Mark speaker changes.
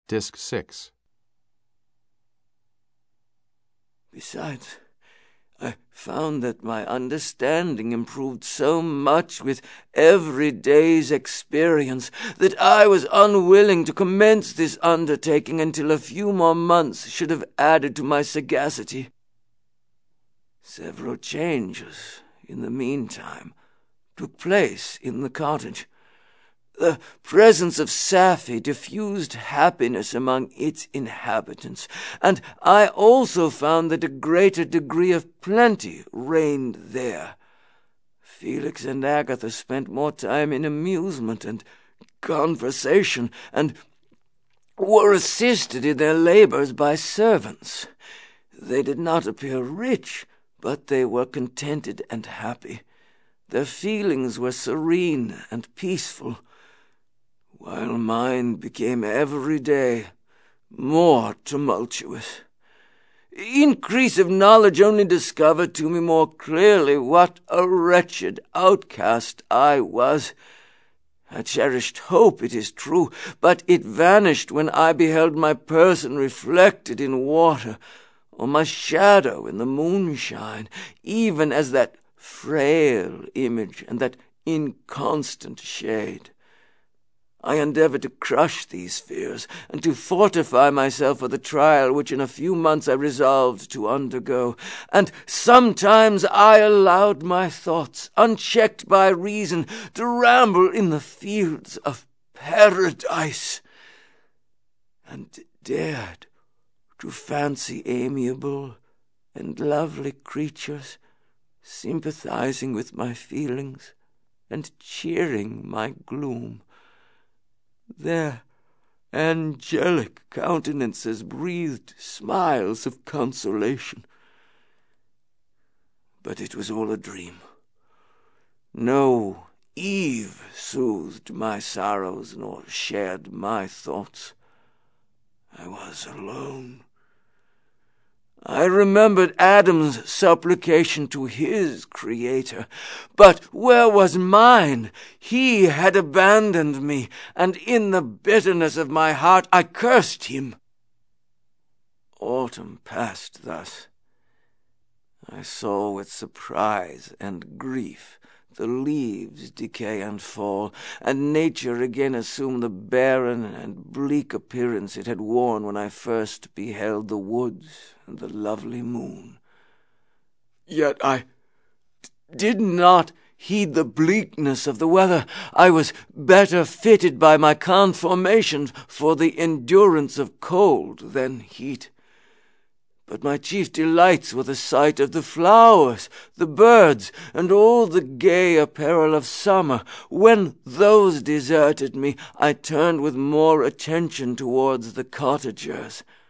Speaker 1: Disc 6.
Speaker 2: Besides, I found that my understanding improved so much with every day's experience that I was unwilling to commence this undertaking until a few more months should have added to my sagacity. Several changes, in the meantime, took place in the cottage. The presence of Safie diffused happiness among its inhabitants, and I also found that a greater degree of plenty reigned there. Felix and Agatha spent more time in amusement and conversation, and were assisted in their labors by servants. They did not appear rich, but they were contented and happy. Their feelings were serene and peaceful, while mine became every day more tumultuous. Increase of knowledge only discovered to me more clearly what a wretched outcast I was. I cherished hope, it is true, but it vanished when I beheld my person reflected in water, or my shadow in the moonshine, even as that frail image and that inconstant shade. I endeavored to crush these fears, and to fortify myself for the trial which in a few months I resolved to undergo. And sometimes I allowed my thoughts, unchecked by reason, to ramble in the fields of paradise, and dared to fancy amiable and lovely creatures sympathizing with my feelings and cheering my gloom. Their angelic countenances breathed smiles of consolation. But it was all a dream. No Eve soothed my sorrows nor shared my thoughts. I was alone. I remembered Adam's supplication to his Creator, but where was mine? He had abandoned me, and in the bitterness of my heart I cursed him. Autumn passed thus. I saw with surprise and grief the leaves decay and fall, and nature again assume the barren and bleak appearance it had worn when I first beheld the woods and the lovely moon. Yet I did not heed the bleakness of the weather. I was better fitted by my conformation for the endurance of cold than heat. But my chief delights were the sight of the flowers, the birds, and all the gay apparel of summer. When those deserted me, I turned with more attention towards the cottagers.